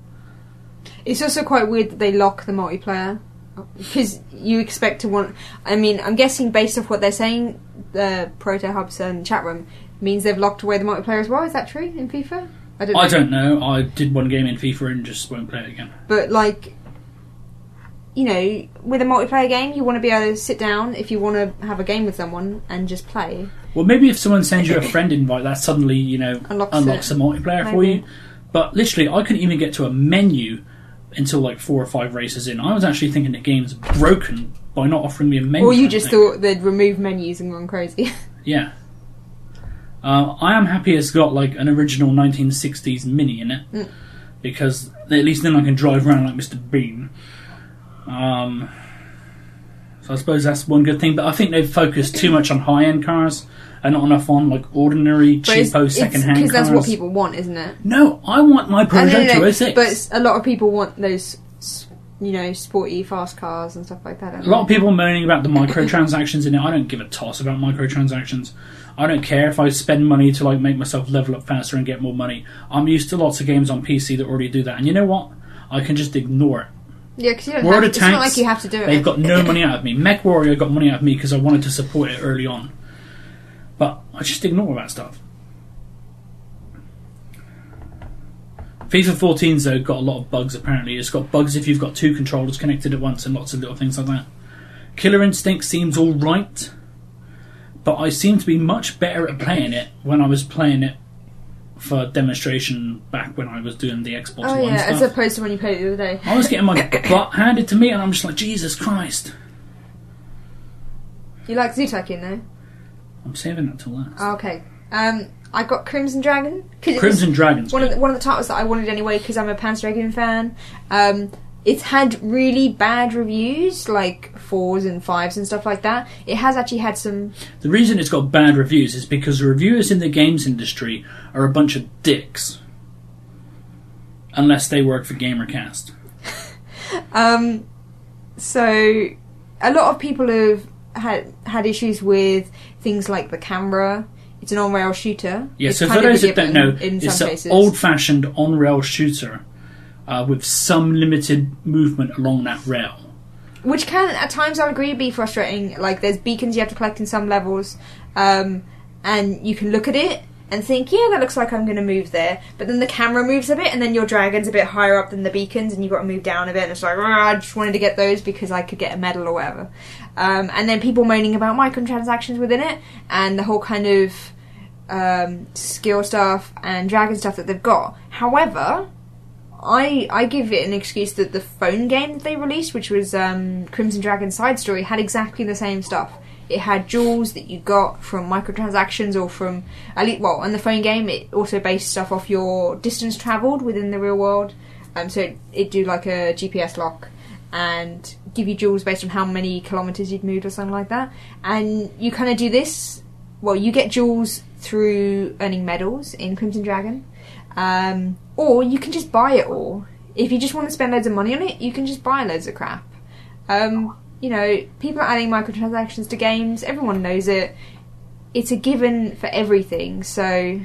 It's also quite weird that they lock the multiplayer. Because you expect to want... I mean, I'm guessing based off what they're saying, the Proto Hubs and chat room means they've locked away the multiplayer as well. Is that true in FIFA? I don't know. I don't know. I did one game in FIFA and just won't play it again. But, like, you know, with a multiplayer game, you want to be able to sit down if you want to have a game with someone and just play. Well, maybe if someone sends you a friend invite, that suddenly, you know, Unlocks unlocks it. the multiplayer for Maybe. you. But literally, I couldn't even get to a menu until like four or five races in. I was actually thinking the game's broken by not offering me a menu. Or you I just think. thought they'd remove menus and gone crazy. Yeah. Uh, I am happy it's got like an original nineteen sixties Mini in it. Mm. Because at least then I can drive around like Mister Bean. Um, so I suppose that's one good thing. But I think they've focused too much on high-end cars and not enough on like ordinary, cheapo, second-hand cars. Because that's what people want, isn't it? No, I want my I Peugeot know, no, no, two oh six. But a lot of people want those s- you know, sporty, fast cars and stuff like that. A lot of people moaning about the microtransactions in it. I don't give a toss about microtransactions. I don't care if I spend money to like make myself level up faster and get more money. I'm used to lots of games on P C that already do that, and you know what? I can just ignore it. Yeah, because you don't World have, of it's not Tanks, like you have to do it. They've got no money out of me. Mech Warrior got money out of me because I wanted to support it early on. But I just ignore that stuff. FIFA fourteen's though got a lot of bugs apparently. It's got bugs if you've got two controllers connected at once and lots of little things like that. Killer Instinct seems alright, but I seem to be much better at playing it when I was playing it for demonstration back when I was doing the Xbox oh, One yeah, stuff. as opposed to when you played it the other day. I was getting my butt handed to me and I'm just like, Jesus Christ. You like Zoo Tycoon though? I'm saving that till last. Oh, okay. Um, I got Crimson Dragon. Crimson Dragon's one of, the, one of the titles that I wanted anyway because I'm a Panzer Dragoon fan. Um, it's had really bad reviews, like fours and fives and stuff like that. It has actually had some... The reason it's got bad reviews is because the reviewers in the games industry are a bunch of dicks. Unless they work for GamerCast. um, so, a lot of people have had, had issues with things like the camera. It's an on-rail shooter. Yeah, it's so kind for of those that don't know, in it's some an cases. old-fashioned on-rail shooter uh, with some limited movement along that rail. Which can, at times, I'll agree, be frustrating. Like, there's beacons you have to collect in some levels, um, and you can look at it and think, yeah, that looks like I'm going to move there. But then the camera moves a bit, and then your dragon's a bit higher up than the beacons, and you've got to move down a bit, and it's like, oh, I just wanted to get those because I could get a medal or whatever. Um, and then people moaning about microtransactions within it, and the whole kind of um, skill stuff and dragon stuff that they've got. However... I I give it an excuse that the phone game that they released, which was um, Crimson Dragon Side Story, had exactly the same stuff. It had jewels that you got from microtransactions or from... Well, in the phone game, it also based stuff off your distance travelled within the real world. Um, so it, it'd do like a G P S lock and give you jewels based on how many kilometres you'd moved or something like that. And you kind of do this... Well, you get jewels through earning medals in Crimson Dragon. Um, or you can just buy it all. If you just want to spend loads of money on it, you can just buy loads of crap. Um, you know, people are adding microtransactions to games. Everyone knows it. It's a given for everything. So, I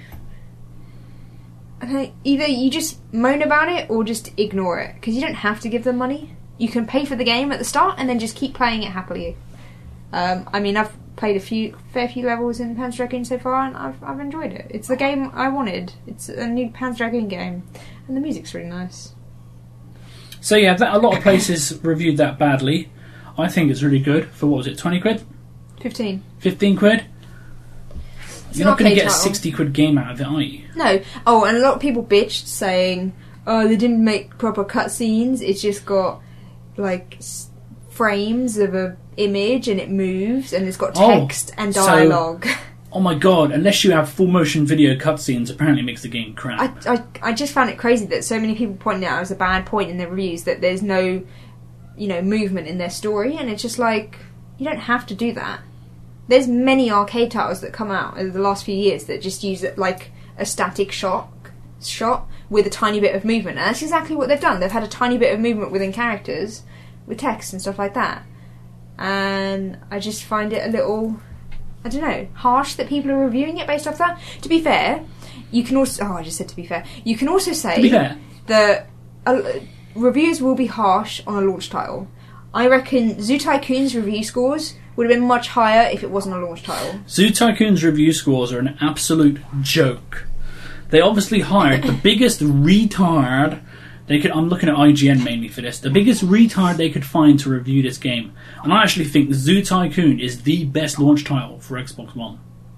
don't know, either you just moan about it or just ignore it. Because you don't have to give them money. You can pay for the game at the start and then just keep playing it happily. Um, I mean, I've played a few, fair few levels in Panzer Dragoon so far, and I've I've enjoyed it. It's the game I wanted. It's a new Panzer Dragoon game, and the music's really nice. So yeah, that, a lot of places reviewed that badly. I think it's really good for, what was it, twenty quid? Fifteen. Fifteen quid? It's You're an not going to arcade get a title. sixty quid game out of it, are you? No. Oh, and a lot of people bitched saying, "Oh, they didn't make proper cutscenes. It's just got like s- frames of a image, and it moves, and it's got text oh, and so- dialogue." Oh my god, unless you have full motion video cutscenes, apparently it makes the game crap. I, I I just found it crazy that so many people pointed out as a bad point in their reviews that there's no, you know, movement in their story, and it's just like, you don't have to do that. There's many arcade titles that come out over the last few years that just use it like a static shot shot with a tiny bit of movement, and that's exactly what they've done. They've had a tiny bit of movement within characters with text and stuff like that, and I just find it a little, I don't know, harsh that people are reviewing it based off that. To be fair, you can also... Oh, I just said to be fair. You can also say To be fair. that uh, reviews will be harsh on a launch title. I reckon Zoo Tycoon's review scores would have been much higher if it wasn't a launch title. Zoo Tycoon's review scores are an absolute joke. They obviously hired the biggest retard they could... I'm looking at I G N mainly for this. The biggest retard they could find to review this game. And I actually think Zoo Tycoon is the best launch title for Xbox One.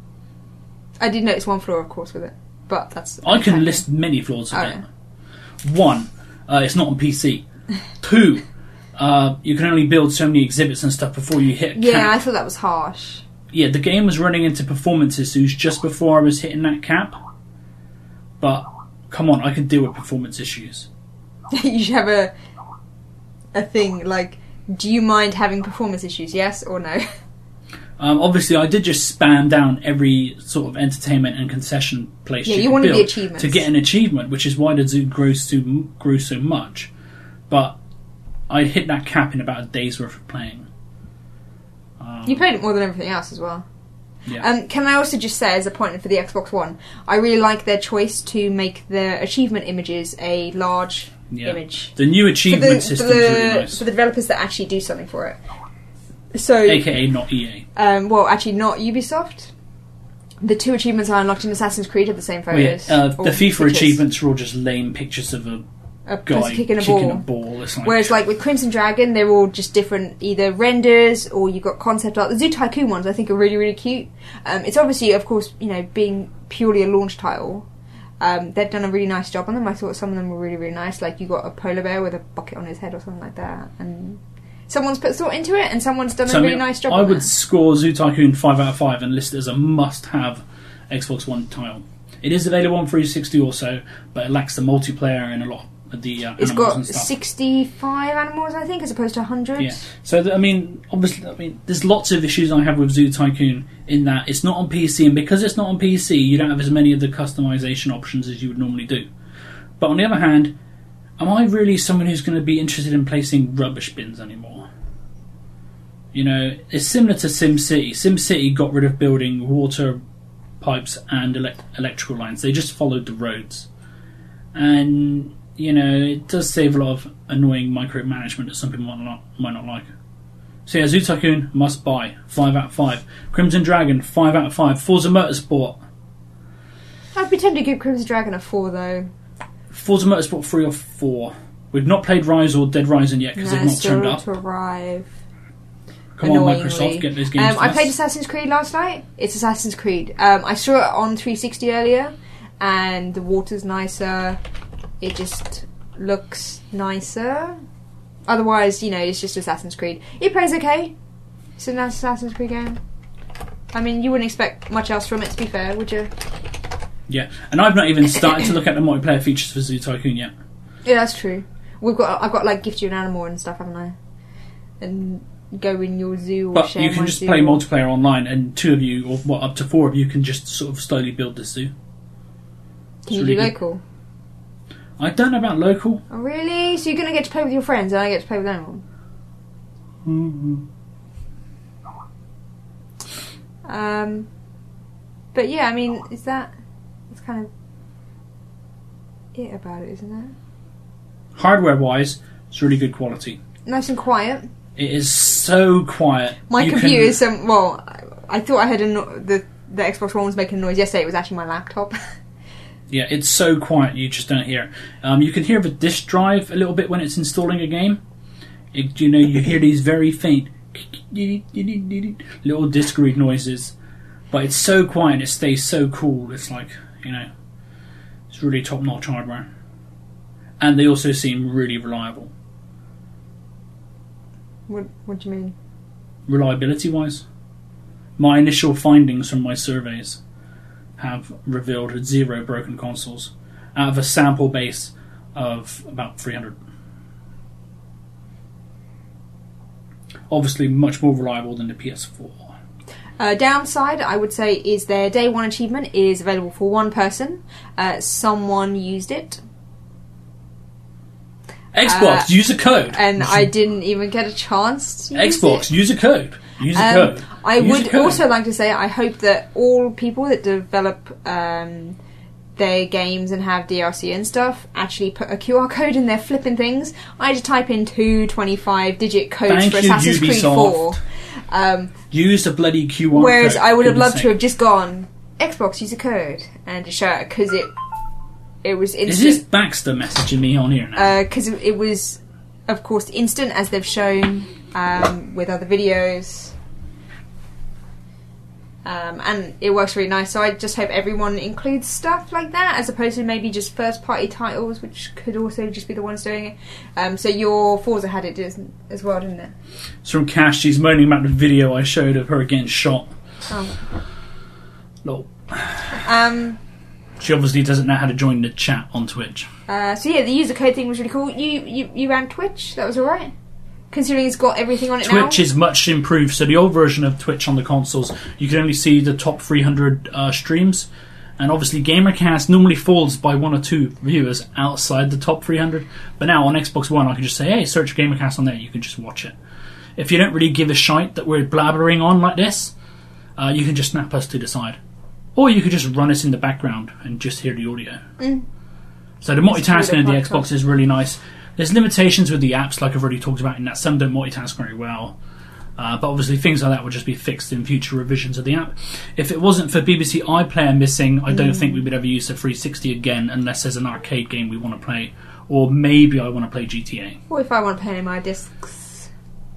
I did notice one flaw, of course, with it. But that's... I can list many flaws of Oh, it. One, uh, it's not on P C. Two, uh, you can only build so many exhibits and stuff before you hit a Yeah, cap. I thought that was harsh. Yeah, the game was running into performance issues just before I was hitting that cap. But, come on, I can deal with performance issues. You should have a a thing like, do you mind having performance issues, yes or no? Um, obviously, I did just spam down every sort of entertainment and concession place Yeah, you, you could wanted the build achievements. to get an achievement, which is why the zoo grows so, grew so much. But I'd hit that cap in about a day's worth of playing. Um, You played it more than everything else as well. Yeah. Um, can I also just say, as a point for the Xbox One, I really like their choice to make the achievement images a large yeah. image. The new achievement for the, system for the, is really nice. for the developers that actually do something for it. So, A K A not E A. um, well, actually not Ubisoft. The two achievements I unlocked in Assassin's Creed have the same Well, yeah, photos. uh, or the FIFA pictures. achievements are all just lame pictures of a A guy person kicking a kicking ball. a ball. It's like, Whereas, like with Crimson Dragon, they're all just different, either renders or you've got concept art. The Zoo Tycoon ones, I think, are really, really cute. Um, it's obviously, of course, you know, being purely a launch title. Um, they've done a really nice job on them. I thought some of them were really, really nice. Like you got a polar bear with a bucket on his head or something like that, and someone's put thought into it, and someone's done so, a I really mean, nice job. I on would that. score Zoo Tycoon five out of five and list it as a must-have Xbox One title. It is available on three sixty also, but it lacks the multiplayer and a lot of the uh, It's animals got and stuff. sixty-five animals, I think, as opposed to one hundred. Yeah. So th- I mean, obviously, I mean, there's lots of issues I have with Zoo Tycoon in that it's not on P C, and because it's not on P C, you don't have as many of the customization options as you would normally do. But on the other hand, am I really someone who's going to be interested in placing rubbish bins anymore? You know, it's similar to SimCity. SimCity got rid of building water pipes and elect- electrical lines. They just followed the roads. And, you know, it does save a lot of annoying micromanagement that some people might not, might not like. So yeah, Zoo Tycoon, must buy. five out of five. Crimson Dragon, five out of five. Forza Motorsport. I'd be tempted to give Crimson Dragon a four, though. Forza Motorsport three or four. We've not played Rise or Dead Rising yet because No, they've not still turned up. to arrive. Come on, Annoyingly. Microsoft, get those games Um, to I us. played Assassin's Creed last night. It's Assassin's Creed. Um, I saw it on three sixty earlier, and the water's nicer. It just looks nicer. Otherwise, you know, it's just Assassin's Creed. It plays okay. It's an Assassin's Creed game. I mean, you wouldn't expect much else from it, to be fair, would you? Yeah, and I've not even started to look at the multiplayer features for Zoo Tycoon yet. Yeah, that's true. We've got, I've got like gift you an animal and stuff, haven't I? And go in your zoo or But share you can my just zoo. play multiplayer online, and two of you, or what, up to four of you, can just sort of slowly build this zoo. Can you It's do really good. local? I don't know about local. Oh, really? So you're going to get to play with your friends and I get to play with them? Mm-hmm. Um, but yeah, I mean, is that... That's kind of it about it, isn't it? Hardware-wise, it's really good quality. Nice and quiet. It is so quiet. My You computer can- is some... Well, I, I thought I heard a no- the, the Xbox One was making noise yesterday. It was actually my laptop. Yeah, it's so quiet you just don't hear. Um, you can hear the disk drive a little bit when it's installing a game. It, you know, you hear these very faint little disk read noises, but it's so quiet. It stays so cool. It's like, you know, it's really top-notch hardware, and they also seem really reliable, What, what do you mean? reliability-wise. My initial findings from my surveys have revealed zero broken consoles out of a sample base of about three hundred. Obviously much more reliable than the P S four. Uh, downside, I would say, is their day one achievement is available for one person. Uh, someone used it, Xbox, Uh, use a code. and I didn't even get a chance to use Xbox, it. use a code. Use a Um, code. I Use a would code. also like to say I hope that all people that develop um, their games and have D L C and stuff actually put a Q R code in their flipping things. I had to type in two twenty-five digit codes Thank for you, Assassin's Creed Ubisoft. four. Um, Use the bloody Q R whereas code. I would have goodness loved to sake. have just gone Xbox use a code and just show it because it it was Is this instant. Baxter messaging me on here now? Because it was, of course, instant as they've shown um, with other videos. Um, and it works really nice, so I just hope everyone includes stuff like that as opposed to maybe just first party titles, which could also just be the ones doing it. Um, so your Forza had it didn't- as well, didn't it? It's from Cash. She's moaning about the video I showed of her getting shot. Oh. Lol. Um, She obviously doesn't know how to join the chat on Twitch. uh, so yeah, the user code thing was really cool. You you, you ran Twitch, that was alright? Considering it's got everything on it now? Twitch is much improved. So the old version of Twitch on the consoles, you could only see the top three hundred uh, streams, And obviously Gamercast normally falls by one or two viewers outside the top three hundred. But now on Xbox One, I can just say, hey, search Gamercast on there. You can just watch it. If you don't really give a shite that we're blabbering on like this, uh, you can just snap us to the side. Or you could just run us in the background and just hear the audio. Mm. So the multitasking of the podcast. Xbox is really nice. There's limitations with the apps, like I've already talked about, in that some don't multitask very well. Uh, but obviously things like that will just be fixed in future revisions of the app. If it wasn't for B B C iPlayer missing, I don't mm. think we would ever use the three sixty again unless there's an arcade game we want to play. Or maybe I want to play G T A. Or if I want to play my discs.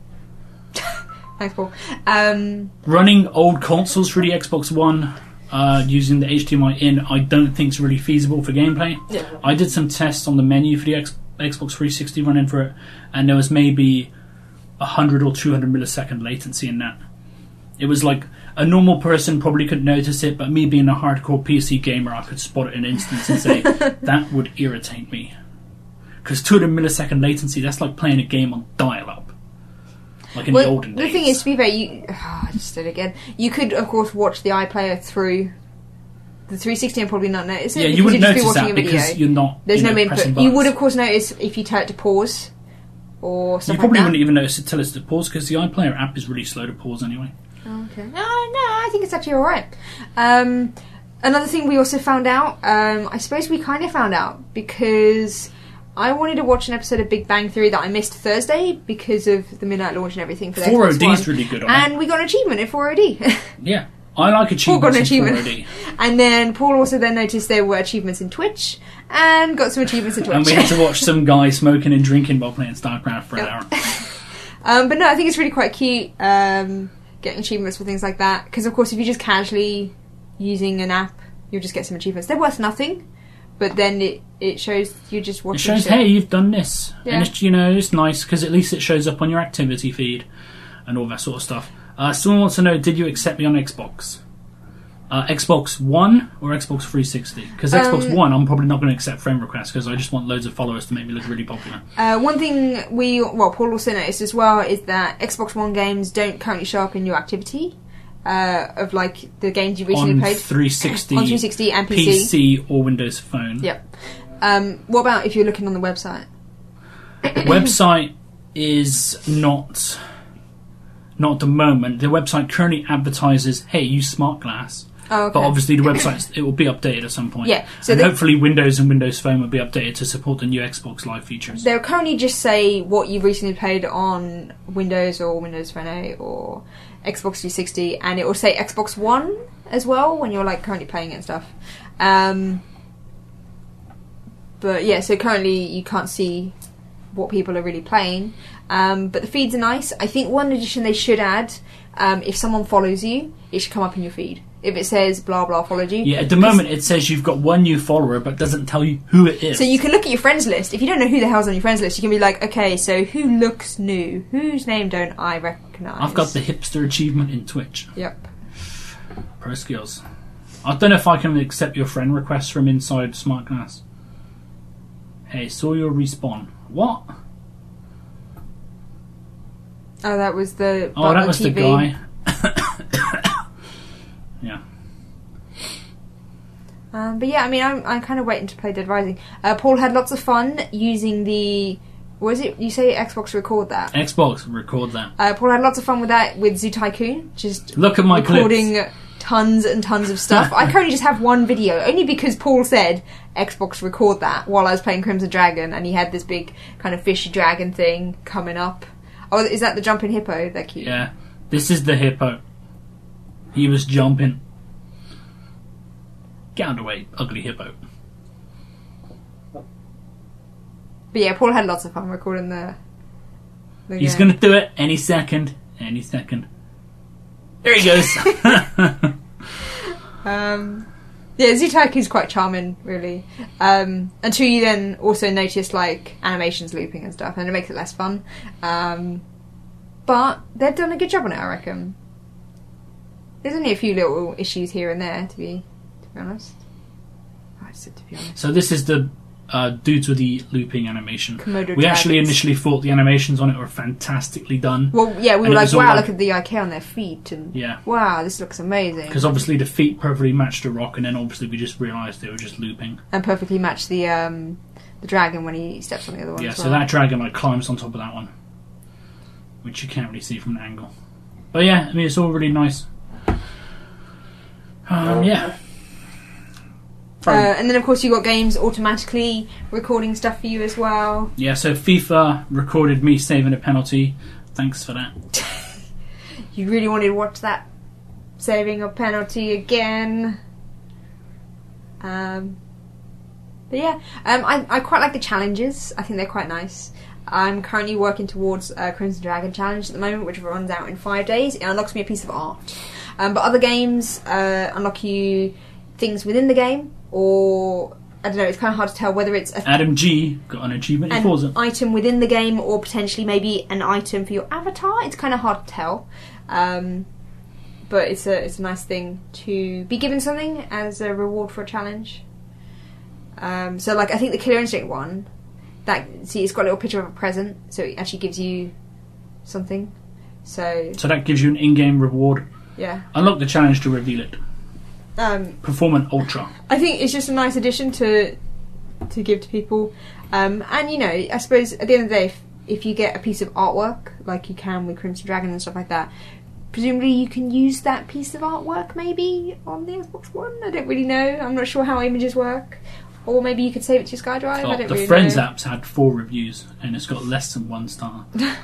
Thanks, Paul. Um, Running old consoles through the Xbox One uh, using the H D M I in, I don't think is really feasible for gameplay. Yeah. I did some tests on the menu for the X- Xbox three sixty running for it, and there was maybe one hundred or two hundred millisecond latency in that. It was like a normal person probably couldn't notice it, but me being a hardcore P C gamer, I could spot it in an instant and say, that would irritate me. Because two hundred millisecond latency, that's like playing a game on dial-up. Like in well, the olden days. The thing is, to be fair, you... Oh, I just did it again. You could, of course, watch the iPlayer through the three sixty and probably not notice it. Yeah, you wouldn't you'd notice just be that watching a because video. you're not There's you no know, input. pressing You buttons. would, of course, notice if you tell it to pause or You something probably like that. wouldn't even notice it till it's to pause because the iPlayer app is really slow to pause anyway. Okay. No, no, I think it's actually alright. Um, another thing we also found out, um, I suppose we kind of found out because I wanted to watch an episode of Big Bang Theory that I missed Thursday because of the midnight launch and everything for the four O Xbox D is One. really good on And it. we got an achievement in four O D. Yeah, I like Paul got achievements an in four O achievement. D. And then Paul also then noticed there were achievements in Twitch and got some achievements in Twitch. And we had to watch some guy smoking and drinking while playing StarCraft for an Yep. hour. Um, but no, I think it's really quite cute um, getting achievements for things like that. Because, of course, if you're just casually using an app, you'll just get some achievements. They're worth nothing, but then it, it shows you just It watching shows, shit. hey, you've done this. Yeah. And, it's, you know, it's nice because at least it shows up on your activity feed and all that sort of stuff. Uh, someone wants to know, did you accept me on Xbox? Uh, Xbox One or Xbox three sixty? Because Xbox Um, One, I'm probably not going to accept friend requests because I just want loads of followers to make me look really popular. Uh, one thing we, well, Paul also noticed as well is that Xbox One games don't currently show up in your activity uh, of like the games you recently On played three sixty, on three sixty and P C. P C or Windows Phone. Yep. Um, what about if you're looking on the website? Website is not not at the moment. The website currently advertises, hey, use Smart Glass. Oh, okay. But obviously the website, it will be updated at some point. Yeah, so and they- hopefully Windows and Windows Phone will be updated to support the new Xbox Live features. They'll currently just say what you've recently played on Windows or Windows Phone eight or Xbox three sixty, and it will say Xbox One as well when you're like currently playing it and stuff. Um, but yeah, so currently you can't see what people are really playing. Um, but the feeds are nice. I think one addition they should add, um, if someone follows you, it should come up in your feed. If it says blah blah followed you. Yeah, at the moment it says you've got one new follower but doesn't tell you who it is. So you can look at your friends list. If you don't know who the hell's on your friends list, you can be like, okay, so who looks new? Whose name don't I recognise? I've got the hipster achievement in Twitch. Yep. Pro skills. I don't know if I can accept your friend requests from inside Smart Glass. Hey, saw your respawn. What? Oh, that was the. Oh, that Butler was T V. the guy. Yeah. Um, but yeah, I mean, I'm, I'm kind of waiting to play Dead Rising. Uh, Paul had lots of fun using the. What is it? You say Xbox record that? Xbox, record that. Uh, Paul had lots of fun with that with Zoo Tycoon. Just Look at my recording clips. tons and tons of stuff. I currently just have one video, only because Paul said Xbox record that while I was playing Crimson Dragon, and he had this big kind of fishy dragon thing coming up. Oh, is that the jumping hippo? They're cute. Yeah. This is the hippo. He was jumping. Get out of the way, ugly hippo. But yeah, Paul had lots of fun recording the. the He's game. going to do it any second. Any second. There he goes. Um, yeah, Zoo Tycoon's quite charming, really. Um, until you then also notice like animations looping and stuff, and it makes it less fun. Um, but they've done a good job on it, I reckon. There's only a few little issues here and there, to be to be honest. I said to be honest. So this is the uh, due to the looping animation. Komodo we actually dragons. initially thought the animations on it were fantastically done. Well, yeah, we And were it like, was all wow, like- look at the I K on their feet, and Yeah. wow, this looks amazing. Because obviously the feet perfectly matched the rock, and then obviously we just realised they were just looping. And perfectly match the um, the dragon when he steps on the other one. Yeah, as so well. that dragon like climbs on top of that one, which you can't really see from an angle. But yeah, I mean it's all really nice. Um, yeah. Uh, and then of course you got games automatically recording stuff for you as well. Yeah, so FIFA recorded me saving a penalty. Thanks for that. You really wanted to watch that saving a penalty again. Um, but yeah, um, I, I quite like the challenges. I think they're quite nice. I'm currently working towards a Crimson Dragon challenge at the moment, which runs out in five days. It unlocks me a piece of art. Um, but other games uh, unlock you things within the game, or I don't know. It's kind of hard to tell whether it's a Adam G got an achievement in an Forza. item within the game, or potentially maybe an item for your avatar. It's kind of hard to tell, um, but it's a it's a nice thing to be given something as a reward for a challenge. Um, so, like, I think the Killer Instinct one, that see, it's got a little picture of a present, so it actually gives you something. So So that gives you an in-game reward. yeah, Unlock the challenge to reveal it. um, Performant Ultra. I think it's just a nice addition to to give to people. Um, and, you know, I suppose at the end of the day, if, if you get a piece of artwork, like you can with Crimson Dragon and stuff like that, presumably you can use that piece of artwork maybe on the Xbox One. I don't really know. I'm not sure how images work. Or maybe you could save it to your SkyDrive. Oh, I don't the really Friends know. apps had four reviews, and it's got less than one star.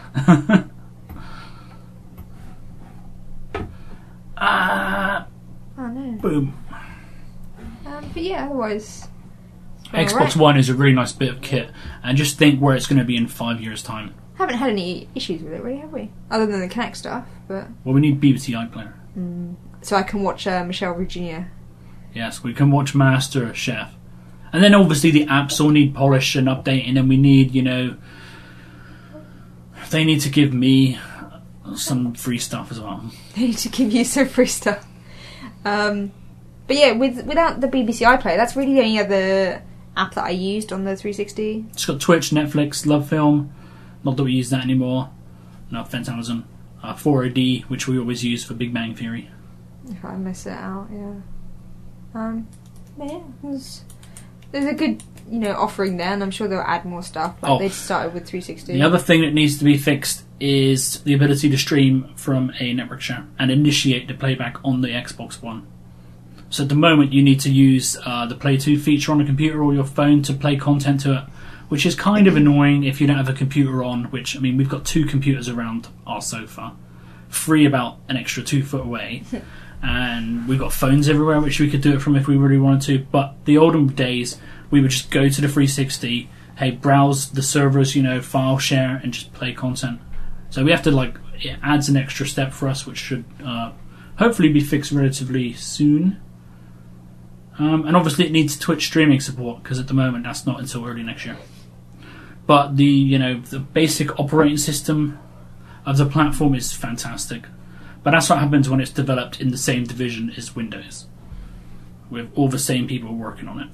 Ah, Oh, no. boom. Um, but yeah, otherwise... Xbox alright. One is a really nice bit of kit, and just think where it's going to be in five years' time. Haven't had any issues with it, really, have we? Other than the Kinect stuff, but... Well, we need B B C iPlayer. So I can watch uh, Michelle Virginia. Yes, we can watch Master Chef. And then obviously the apps all need polish and updating, and we need, you know, they need to give me some free stuff as well. They need to give you some free stuff. Um, but yeah, with without the B B C iPlayer, that's really the only other app that I used on the three sixty. It's got Twitch, Netflix, Love Film. Not that we use that anymore. No offense, Amazon. Uh, four O D, which we always use for Big Bang Theory. If I miss it out, yeah. Um, but yeah, there's, there's a good, you know, offering there, and I'm sure they'll add more stuff. Like Oh. they started with three sixty. The other thing that needs to be fixed is the ability to stream from a network share and initiate the playback on the Xbox One. So at the moment you need to use uh, the Play two feature on a computer or your phone to play content to it, which is kind of annoying if you don't have a computer on, which, I mean, we've got two computers around our sofa, three about an extra two foot away, and we've got phones everywhere which we could do it from if we really wanted to. But the olden days, we would just go to the three sixty, hey, browse the servers, you know, file share, and just play content. So we have to, like, it adds an extra step for us, which should uh, hopefully be fixed relatively soon. Um, and obviously it needs Twitch streaming support, because at the moment that's not until early next year. But the, you know, the basic operating system of the platform is fantastic. But that's what happens when it's developed in the same division as Windows, with all the same people working on it.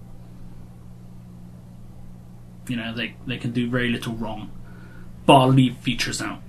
You know, they, they can do very little wrong, bar leave features out.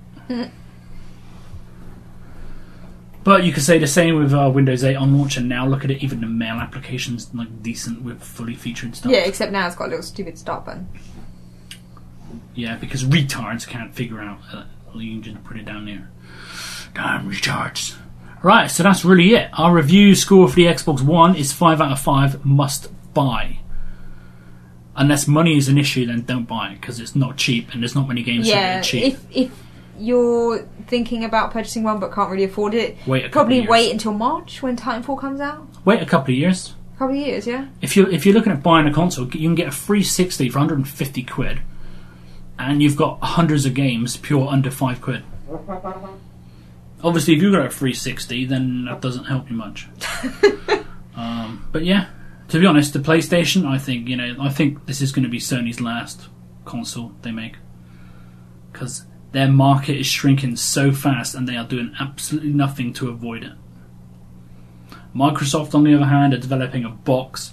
But you could say the same with uh, Windows eight on launch, and now look at it, even the mail application's like decent with fully featured stuff. Yeah, except now it's got a little stupid start button. Yeah, because retards can't figure out. Uh, you can just put it down there. Damn retards. Right, so that's really it. Our review score for the Xbox One is five out of five must buy. Unless money is an issue, then don't buy it, because it's not cheap, and there's not many games that Yeah, are cheap. if if you're thinking about purchasing one but can't really afford it, Wait a couple probably of years. wait until March when Titanfall comes out. Wait a couple of years. A couple of years, yeah. If you're, if you're looking at buying a console, you can get a three sixty for one hundred fifty quid, and you've got hundreds of games pure under five quid. Obviously, if you've got a three sixty, then that doesn't help you much. um, but yeah, to be honest, the PlayStation, I think, you know, I think this is going to be Sony's last console they make, because their market is shrinking so fast, and they are doing absolutely nothing to avoid it. Microsoft, on the other hand, are developing a box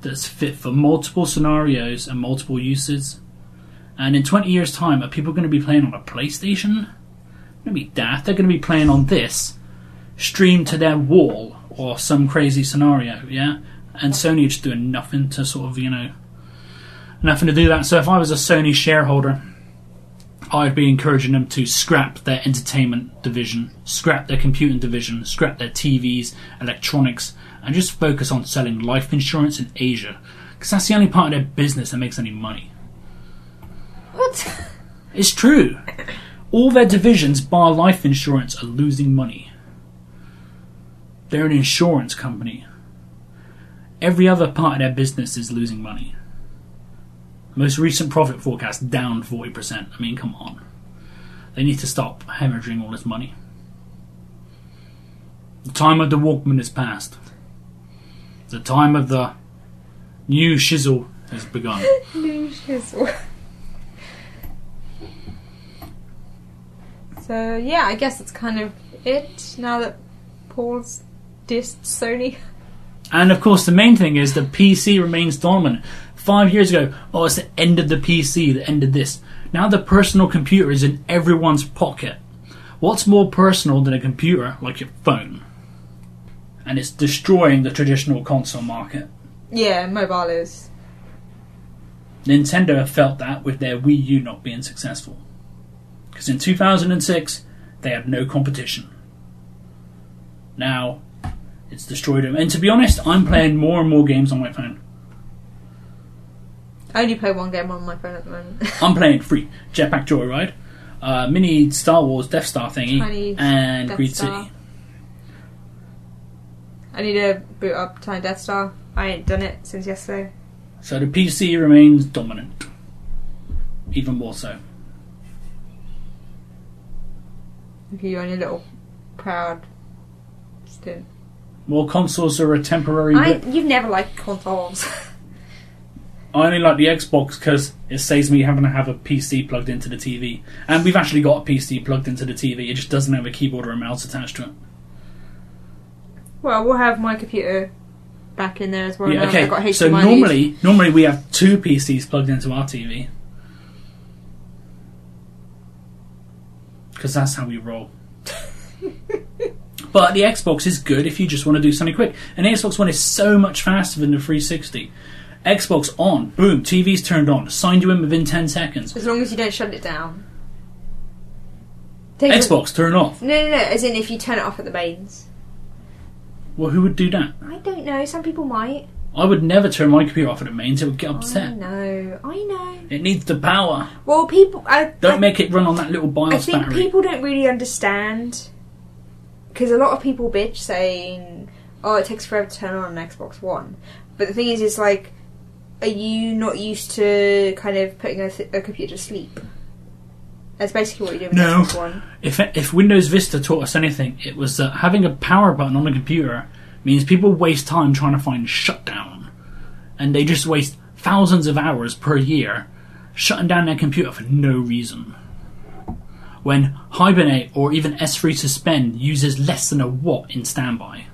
that's fit for multiple scenarios and multiple uses. And in twenty years' time, are people going to be playing on a PlayStation? They're going to be daft. They're going to be playing on this, streamed to their wall, or some crazy scenario, yeah? And Sony are just doing nothing to sort of, you know, nothing to do that. So if I was a Sony shareholder, I'd be encouraging them to scrap their entertainment division, scrap their computing division, scrap their T Vs, electronics, and just focus on selling life insurance in Asia. Because that's the only part of their business that makes any money. What? It's true. All their divisions, bar life insurance, are losing money. They're an insurance company. Every other part of their business is losing money. Most recent profit forecast down forty percent. I mean, come on. They need to stop hemorrhaging all this money. The time of the Walkman is past. The time of the new shizzle has begun. New shizzle. So, yeah, I guess that's kind of it now that Paul's dissed Sony. And, of course, the main thing is the P C remains dominant. Five years ago, oh, it's the end of the P C, the end of this. Now the personal computer is in everyone's pocket. What's more personal than a computer like your phone? And it's destroying the traditional console market. Yeah, mobile is. Nintendo felt that with their Wii U not being successful. Because in two thousand six, they had no competition. Now, it's destroyed them. And to be honest, I'm playing more and more games on my phone. I only play one game on my phone at the moment. I'm playing free. Jetpack Joyride, uh, mini Star Wars Death Star thingy, Tiny and Death Greed Star. City. I need to boot up Tiny Death Star. I ain't done it since yesterday. So the P C remains dominant. Even more so. Okay, you're on your little proud stint. Well, consoles are a temporary I, blip. you've never liked consoles. I only like the Xbox because it saves me having to have a P C plugged into the T V. And we've actually got a P C plugged into the T V. It just doesn't have a keyboard or a mouse attached to it. Well, we'll have my computer back in there as well. Yeah, now okay. I've got So H D M I. normally, normally we have two P Cs plugged into our T V. Because that's how we roll. But the Xbox is good if you just want to do something quick. And the Xbox One is so much faster than the three sixty. Xbox on, boom, T V's turned on, signed you in within ten seconds. As long as you don't shut it down. Take Xbox, a, turn off. No, no, no, as in if you turn it off at the mains. Well, who would do that? I don't know, some people might. I would never turn my computer off at the mains, it would get I upset. know, I know. It needs the power. Well, people... I, Don't I, make it run on that little BIOS I think battery. people don't really understand, because a lot of people bitch saying, oh, it takes forever to turn on an Xbox One. But the thing is, is like, are you not used to kind of putting a, th- a computer to sleep? That's basically what you do with No. Xbox One. If if Windows Vista taught us anything, it was that having a power button on a computer means people waste time trying to find shutdown. And they just waste thousands of hours per year shutting down their computer for no reason. When Hibernate or even S three Suspend uses less than a watt in standby.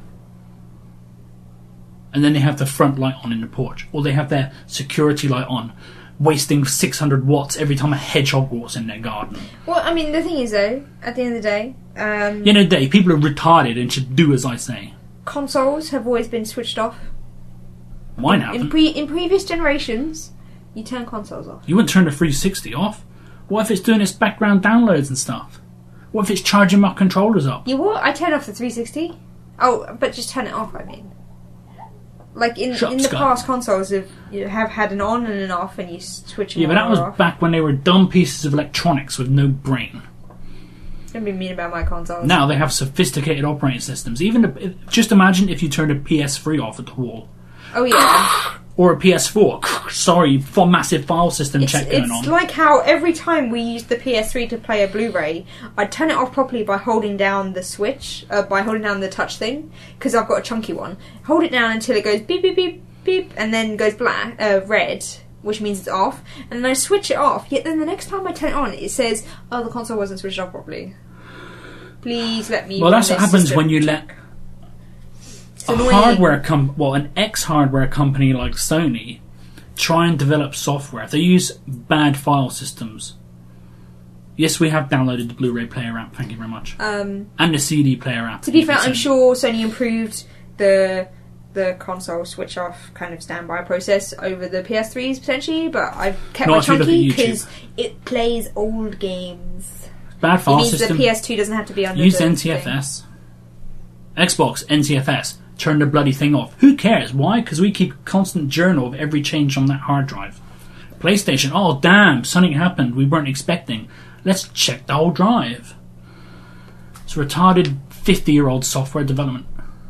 And then they have the front light on in the porch. Or they have their security light on, wasting six hundred watts every time a hedgehog walks in their garden. Well, I mean, the thing is, though, at the end of the day, um, At the end of the day, people are retarded and should do as I say. consoles have always been switched off. Mine In, haven't. pre- in previous generations, you turn consoles off. You wouldn't turn the three sixty off. What if it's doing its background downloads and stuff? What if it's charging my controllers up? You what? I turn off the three sixty. Oh, but just turn it off, I mean. Like, in, Shut in up, the Scott. past, consoles have, you have had an on and an off, and you switch them Yeah, but on that was or off. back when they were dumb pieces of electronics with no brain. Don't be mean about my consoles. Now they have sophisticated operating systems. Even the, just imagine if you turned a P S three off at the wall. Oh, yeah. Or a P S four. Sorry, for massive file system It's, check going it's on. like how every time we used the P S three to play a Blu-ray, I'd turn it off properly by holding down the switch, uh, by holding down the touch thing, because I've got a chunky one. Hold it down until it goes beep, beep, beep, beep, and then goes black, uh, red, which means it's off, and then I switch it off, yet then the next time I turn it on, it says, oh, the console wasn't switched off properly. Please let me... Well, run that's what this happens system when you check." let... It's a annoying. hardware com- well, an ex-hardware company like Sony try and develop software. They use bad file systems. Yes, we have downloaded the Blu-ray player app. Thank you very much, Um, and the C D player app. to be fair, You can I'm send- sure Sony improved the the console switch off kind of standby process over the P S threes potentially, but I've kept Not my if you look at chunky YouTube. because it plays old games. bad It file means system. the P S two doesn't have to be under Use the N T F S. Xbox N T F S. Turn the bloody thing off. Who cares? Why? Because we keep a constant journal of every change on that hard drive. PlayStation. Oh damn! Something happened we weren't expecting. Let's check the whole drive. It's retarded fifty-year-old software development.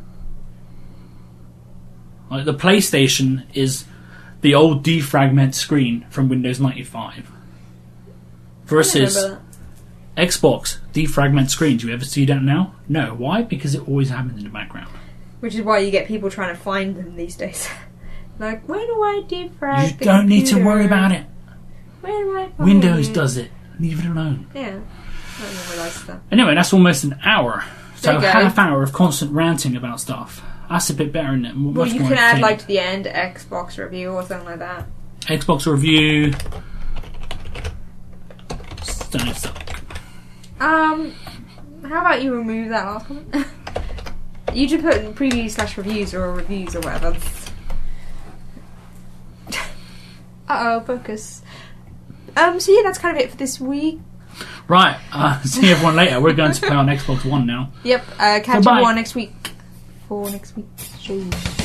Like the PlayStation is the old defragment screen from Windows ninety-five. Versus remember Xbox defragment screen. Do you ever see that now? No. Why? Because it always happens in the background. Which is why you get people trying to find them these days. Like, where do I defrag You the don't need to computer? worry about it. Where do I find Windows it? does it. Leave it alone. Yeah. I didn't realise that. Anyway, that's almost an hour. So There you go. half hour of constant ranting about stuff. That's a bit better, isn't it? M- Well, much you more can add, entertaining. like, to the end, Xbox review or something like that. Xbox review. Stunning stuff. Um, how about you remove that last comment? You just put in previews slash reviews or reviews or whatever. Uh oh, focus. Um, so yeah, that's kind of it for this week. Right. Uh, see everyone later. We're going to play on Xbox One now. Yep, uh, catch Goodbye. you all next week for next week's show.